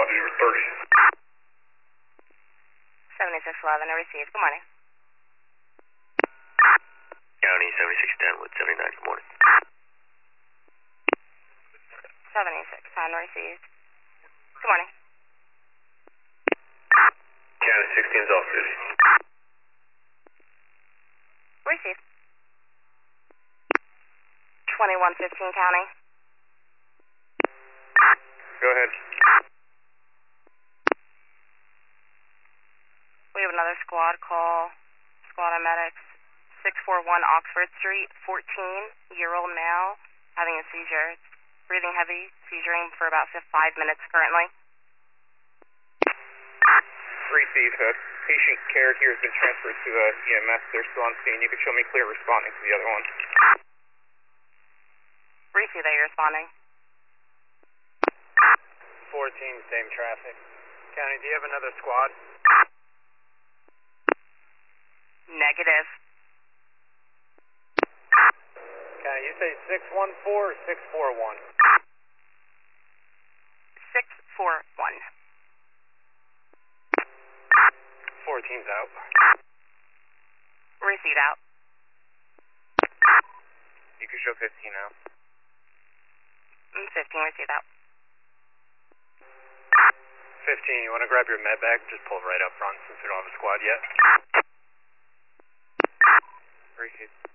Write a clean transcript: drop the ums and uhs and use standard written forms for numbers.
Longitude 30. 7611, I received. Good morning. County 7610 with 79, good morning. 7610, received. Good morning. County 16's off duty. Received. 2115 County. Go ahead. We have another squad call. Squad of medics. 641 Oxford Street, 14-year-old male, having a seizure. Breathing heavy, seizuring for about 5 minutes currently. Receive. Patient care here has been transferred to EMS. They're still on scene. You can show me clear responding to the other one. Receive that you're responding. 14, same traffic. County, do you have another squad? Negative. County, you say 614 or 641? 641. 14's out. Receive out. You can show 15 now. 15, receive out. 15, you want to grab your med bag? Just pull right up front since we don't have a squad yet. Receive.